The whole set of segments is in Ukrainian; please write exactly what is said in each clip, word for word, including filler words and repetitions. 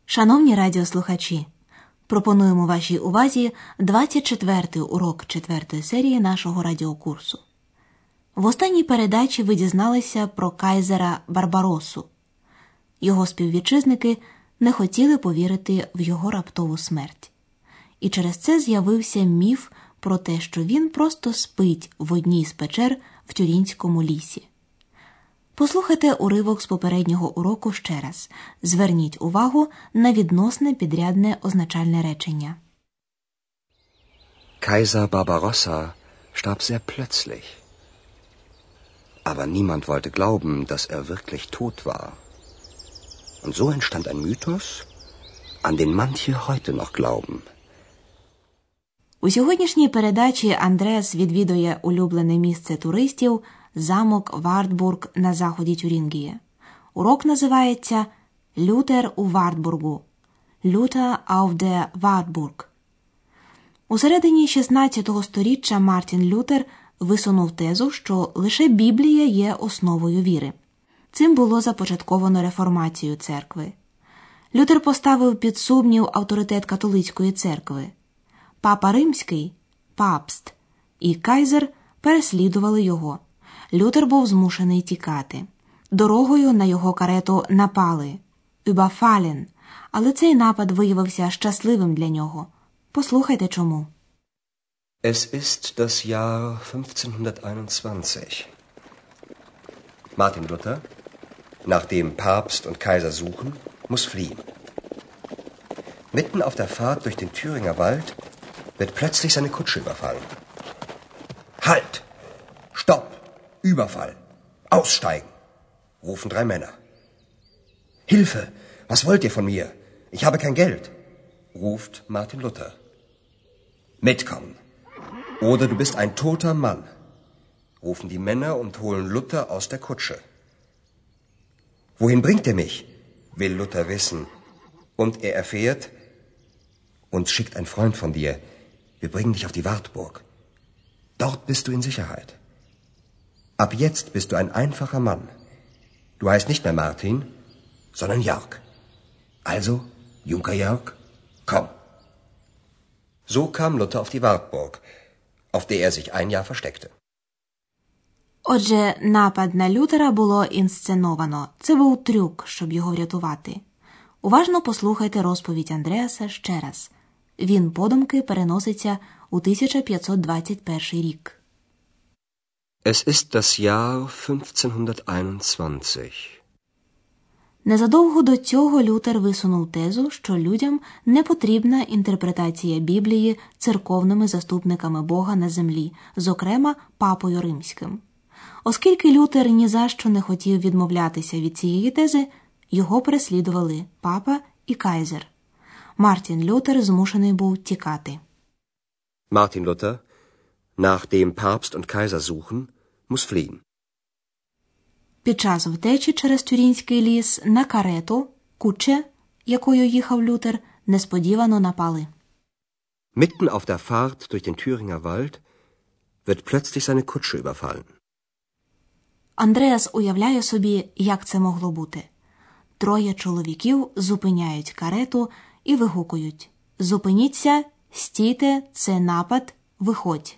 Шановні радіослухачі, пропонуємо вашій увазі двадцять четвертий урок четвертої серії нашого радіокурсу. В останній передачі ви дізналися про кайзера Барбаросу. Його співвітчизники не хотіли повірити в його раптову смерть. І через це з'явився міф про те, що він просто спить в одній з печер в Тюрінському лісі. Послухайте уривок з попереднього уроку ще раз. Зверніть увагу на відносне підрядне означальне речення. Kaiser Barbarossa starb sehr plötzlich. Aber niemand wollte glauben, dass er wirklich tot war. Und so entstand ein Mythos, an den manche heute noch glauben. У сьогоднішній передачі Андреас відвідує улюблене місце туристів – замок Вартбург на заході Тюрінгії. Урок називається «Лютер у Вартбургу» – «Luther auf der Wartburg». У середині шістнадцятого сторіччя Мартін Лютер висунув тезу, що лише Біблія є основою віри. Цим було започатковано реформацію церкви. Лютер поставив під сумнів авторитет католицької церкви. Папа Римський, папст, і кайзер переслідували його. Лютер був змушений тікати. Дорогою на його карету напали, überfallen, але цей напад виявився щасливим для нього. Послухайте чому. Es ist das Jahr fünfzehnhunderteinundzwanzig. Martin Luther, nachdem Papst und Kaiser suchen, muss fliehen. Mitten auf der Fahrt durch den Thüringer Wald wird plötzlich seine Kutsche überfallen. Halt! Stopp! Überfall! Aussteigen! Rufen drei Männer. Hilfe! Was wollt ihr von mir? Ich habe kein Geld! Ruft Martin Luther. Mitkommen! Oder du bist ein toter Mann! Rufen die Männer und holen Luther aus der Kutsche. Wohin bringt ihr mich? Will Luther wissen. Und er erfährt, uns schickt ein Freund von dir. Wir bringen dich auf die Wartburg. Dort bist du in Sicherheit. Ab jetzt bist du ein einfacher Mann. Du heißt nicht mehr Martin, sondern Jörg. Also, Junker Jörg, komm. So kam Luther auf die Wartburg, auf der er sich ein Jahr versteckte. Отже, напад на Лютера було інсценовано. Це був трюк, щоб його врятувати. Уважно послухайте розповідь Андреаса ще раз. Він подумки переноситься у тисяча п'ятсот двадцять перший рік. Es ist das Jahr fünfzehnhunderteinundzwanzig. Незадовго до цього Лютер висунув тезу, що людям не потрібна інтерпретація Біблії церковними заступниками Бога на землі, зокрема Папою Римським. Оскільки Лютер ні за що не хотів відмовлятися від цієї тези, його переслідували папа і кайзер. Мартін Лютер змушений був тікати. Martin Luther, nachdem Papst und Kaiser suchen, muss fliehen. Під час втечі через Тюрінський ліс на карету, куче, якою їхав Лютер, несподівано напали. Mitten auf der Fahrt durch den Thüringer Wald wird plötzlich seine Kutsche überfallen. Андреас уявляє собі, як це могло бути. Троє чоловіків зупиняють карету і вигукують: «Зупиніться, стійте, це напад, виходь».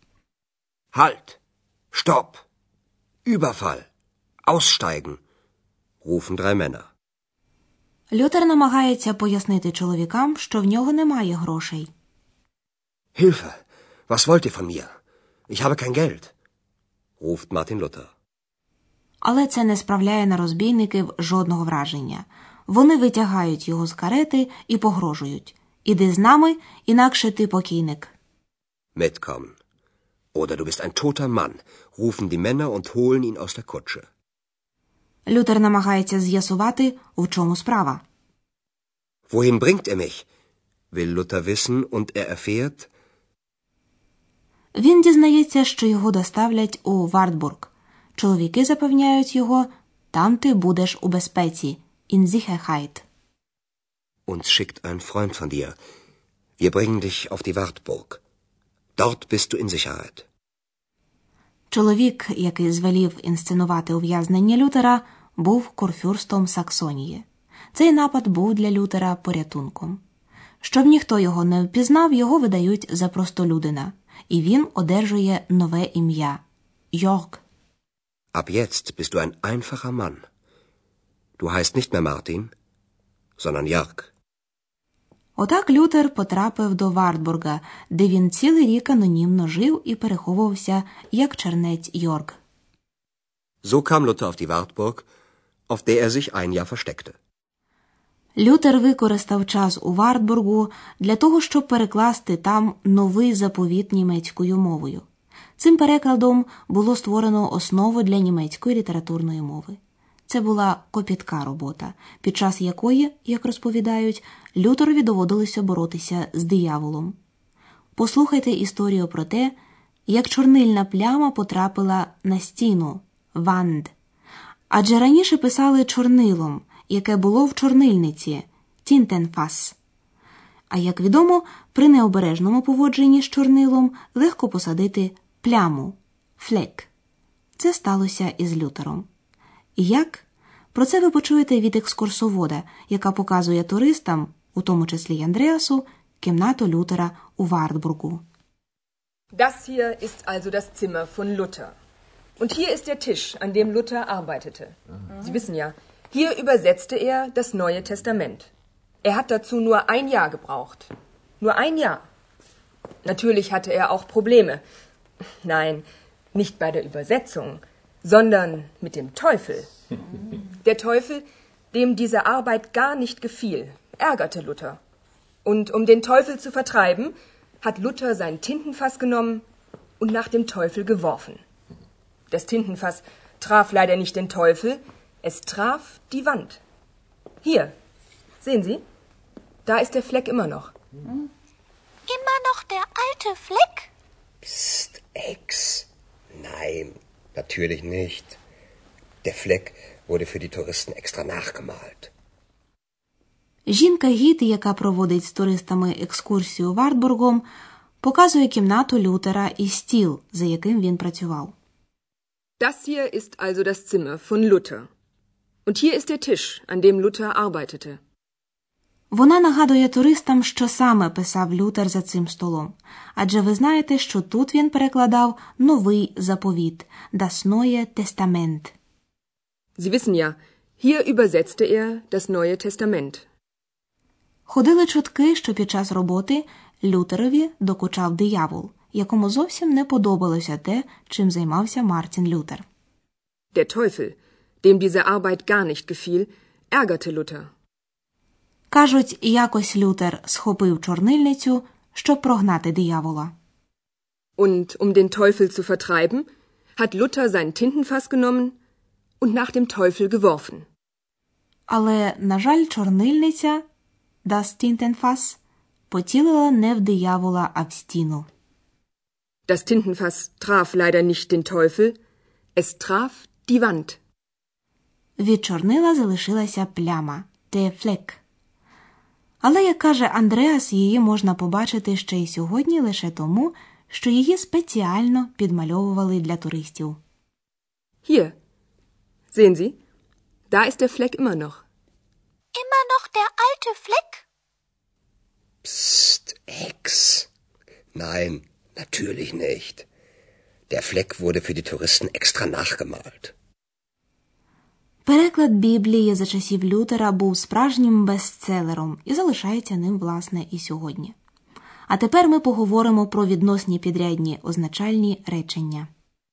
Halt! Stopp! Überfall! Aussteigen! Rufen drei Männer. Лютер намагається пояснити чоловікам, що в нього немає грошей. Hilfe! Was wollt ihr von mir? Ich habe kein Geld! Ruft Martin Luther. Але це не справляє на розбійників жодного враження. Вони витягають його з карети і погрожують: «Іди з нами, інакше ти покійник». Mitkommen. Oder du bist ein toter Mann, rufen die Männer und holen ihn aus der Kutsche. Лютер намагається з'ясувати, у чому справа. Wohin bringt er mich? Will Luther wissen und er erfährt. Він дізнається, що його доставлять у Вартбург. Чоловіки запевняють його: «Там ти будеш у безпеці, in Sicherheit». Uns schickt ein Freund von dir. Wir bringen dich auf die Wartburg. Dort bist du in Sicherheit. Чоловік, який звелів інсценувати ув'язнення Лютера, був курфюрстом Саксонії. Цей напад був для Лютера порятунком. Щоб ніхто його не впізнав, його видають за простолюдина, і він одержує нове ім'я – Йорг. Ab jetzt bist du ein einfacher Mann. Du heißt nicht mehr Martin, sondern Jörg. Отак Лютер потрапив до Вартбурга, де він цілий рік анонімно жив і переховувався як чернець Йорг. So kam Luther auf die Wartburg, auf der er sich ein Jahr versteckte. Лютер використав час у Вартбургу для того, щоб перекласти там новий заповіт німецькою мовою. Цим перекладом було створено основу для німецької літературної мови. Це була копітка робота, під час якої, як розповідають, Лютерові доводилося боротися з дияволом. Послухайте історію про те, як чорнильна пляма потрапила на стіну – «Ванд». Адже раніше писали чорнилом, яке було в чорнильниці – «Тінтенфас». А як відомо, при необережному поводженні з чорнилом легко посадити пляму – «флек». Це сталося із Лютером. Як? Про це ви почуєте від екскурсовода, яка показує туристам, у тому числі й Андреасу, кімнату Лютера у Вартбургу. Das hier ist also das Zimmer von Luther. Und hier ist der Tisch, an dem Luther arbeitete. Mhm. Sie wissen ja, hier übersetzte er das Neue Testament. Er hat dazu nur ein Jahr gebraucht. Nur ein Jahr. Natürlich hatte er auch Probleme. Nein, nicht bei der Übersetzung, sondern mit dem Teufel. Der Teufel, dem diese Arbeit gar nicht gefiel, ärgerte Luther. Und um den Teufel zu vertreiben, hat Luther sein Tintenfass genommen und nach dem Teufel geworfen. Das Tintenfass traf leider nicht den Teufel, es traf die Wand. Hier, sehen Sie? Da ist der Fleck immer noch. Immer noch der alte Fleck? Psst, Ex. Nein, natürlich nicht. Der Fleck wurde für die Touristen extra nachgemalt. Жінка-гід, яка проводить з туристами екскурсію Вартбургом, показує кімнату Лютера і стіл, за яким він працював. Das hier ist also das Zimmer von Luther. Und hier ist der Tisch, an dem Luther arbeitete. Вона нагадує туристам, що саме писав Лютер за цим столом. Адже ви знаєте, що тут він перекладав новий заповіт – Das Neue Testament. Sie wissen ja, hier übersetzte er das Neue Testament. Ходили чутки, що під час роботи Лютерові докучав диявол, якому зовсім не подобалося те, чим займався Мартін Лютер. Der Teufel, dem diese Arbeit gar nicht gefiel, ärgerte Luther. Кажуть, якось Лютер схопив чорнильницю, щоб прогнати диявола. Und um den Teufel zu vertreiben, hat Luther sein Tintenfass genommen und nach dem Teufel geworfen. Але, на жаль, чорнильниця, das Tintenfass, поцілила не в диявола, а в стіну. Das Tintenfass traf leider nicht den Teufel, es traf die Wand. Від чорнила залишилася пляма, der Fleck. Але, як каже Андреас, її можна побачити ще й сьогодні лише тому, що її спеціально підмальовували для туристів. Hier, sehen Sie, da ist der Fleck immer noch. Immer noch der alte Fleck? Psst, Ex. Nein, natürlich nicht. Der Fleck wurde für die Touristen extra nachgemalt. Переклад Біблії за часів Лютера був справжнім бестселером і залишається ним, власне, і сьогодні. А тепер ми поговоримо про відносні підрядні означальні речення.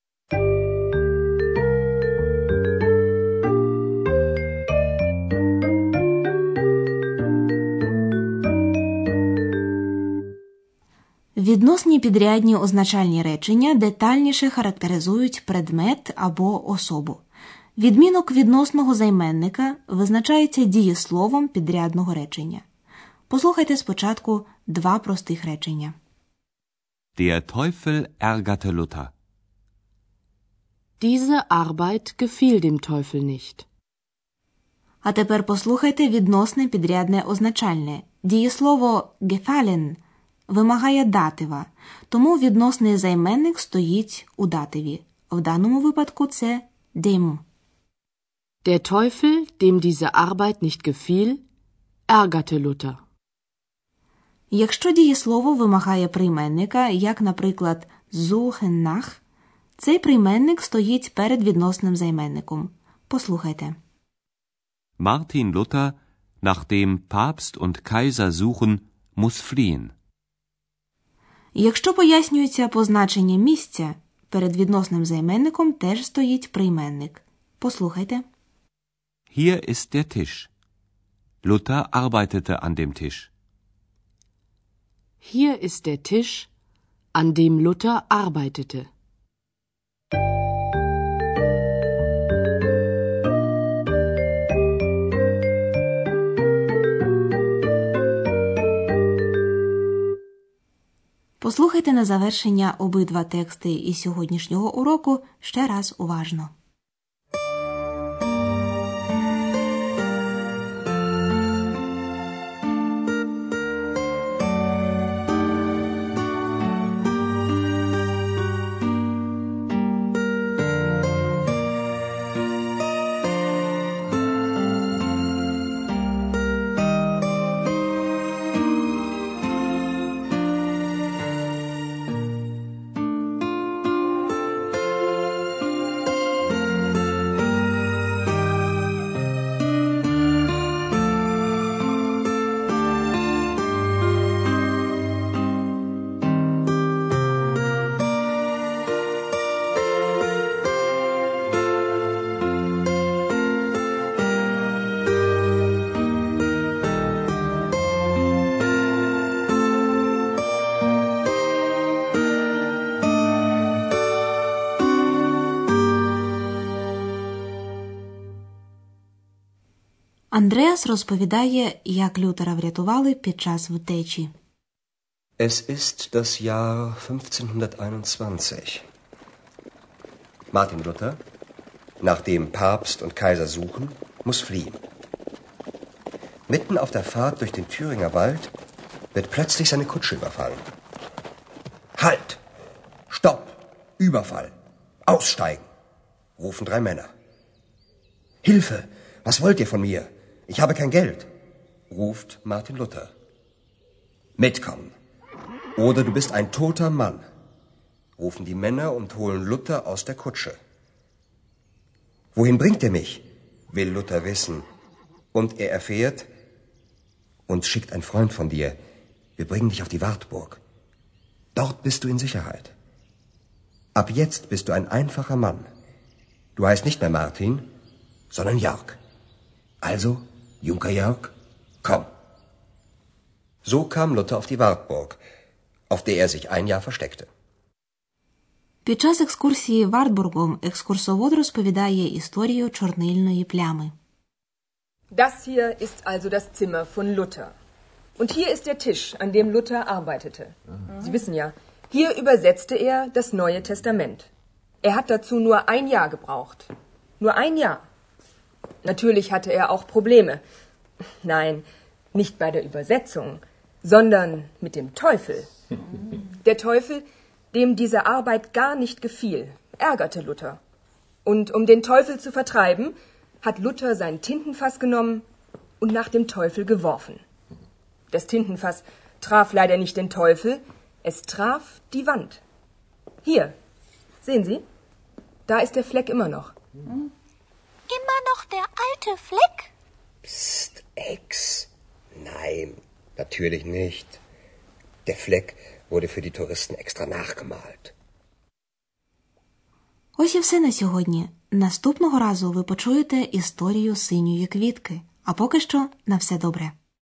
Відносні підрядні означальні речення детальніше характеризують предмет або особу. Відмінок відносного займенника визначається дієсловом підрядного речення. Послухайте спочатку два простих речення. Der Teufel ärgerte Luther. Diese Arbeit gefiel dem Teufel nicht. А тепер послухайте відносне підрядне означальне. Дієслово gefallen вимагає датива, тому відносний займенник стоїть у дативі. В даному випадку це dem. Der Teufel, dem diese Arbeit nicht gefiel, ärgerte Luther. Якщо дієслово вимагає прийменника, як, наприклад, suchen nach, цей прийменник стоїть перед відносним займенником. Послухайте. Martin Luther, nachdem Papst und Kaiser suchen, muss fliehen. Якщо пояснюється позначення місця, перед відносним займенником теж стоїть прийменник. Послухайте. Hier ist der Tisch. Luther arbeitete an dem Tisch. Hier ist der Tisch, an dem Luther arbeitete. Послухайте на завершення обидва тексти із сьогоднішнього уроку ще раз уважно. Андреас розповідає, як Лютера врятували під час втечі. Es ist das Jahr fünfzehnhunderteinundzwanzig. Martin Luther, nachdem Papst und Kaiser suchen, muss fliehen. Mitten auf der Fahrt durch den Thüringer Wald wird plötzlich seine Kutsche überfallen. Halt! Stopp! Überfall! Aussteigen! Rufen drei Männer. Hilfe! Was wollt ihr von mir? Ich habe kein Geld, ruft Martin Luther. Mitkommen. Oder du bist ein toter Mann, rufen die Männer und holen Luther aus der Kutsche. Wohin bringt ihr mich? Will Luther wissen. Und er erfährt, uns schickt ein Freund von dir. Wir bringen dich auf die Wartburg. Dort bist du in Sicherheit. Ab jetzt bist du ein einfacher Mann. Du heißt nicht mehr Martin, sondern Jörg. Also, Junker Jörg, komm. So kam Luther auf die Wartburg, auf der er sich ein Jahr versteckte. Під час екскурсії Вартбургом екскурсовод розповідає історію чорнильної плями. Das hier ist also das Zimmer von Luther. Und hier ist der Tisch, an dem Luther arbeitete. Mhm. Sie wissen ja, hier übersetzte er das Neue Testament. Er hat dazu nur ein Jahr gebraucht. Nur ein Jahr. Natürlich hatte er auch Probleme. Nein, nicht bei der Übersetzung, sondern mit dem Teufel. Der Teufel, dem diese Arbeit gar nicht gefiel, ärgerte Luther. Und um den Teufel zu vertreiben, hat Luther sein Tintenfass genommen und nach dem Teufel geworfen. Das Tintenfass traf leider nicht den Teufel, es traf die Wand. Hier, sehen Sie? Da ist der Fleck immer noch. Immer noch der alte Fleck? Psst, Ex. Nein, natürlich nicht. Der Fleck wurde für die Touristen extra nachgemalt. Ось і все на сьогодні. Наступного разу ви почуєте історію синьої квітки. А поки що на все добре.